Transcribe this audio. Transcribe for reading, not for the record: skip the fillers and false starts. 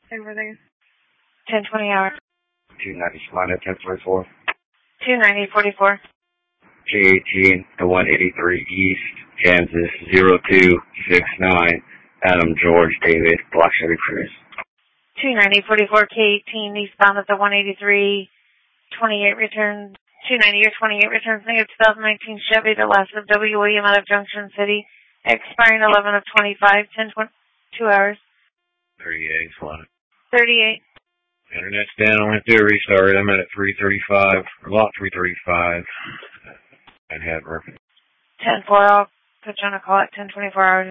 Everything. 1020 hours. 290 Salina, 1044. 29044. J18 to 183 East, Kansas 0269. Adam George David, Black Chevy Cruise. 29044 K18 eastbound at the 183. 28 returns. 290 or 28 returns negative 2019 Chevy, the last of W. William out of Junction City, expiring 11 of 25, 2 hours. 38, Salina. 38. Internet's down. I went through a restart. I'm at 335, or lot 335. And Hadmer. 10-4, I'll put you on a call at 1024 hours.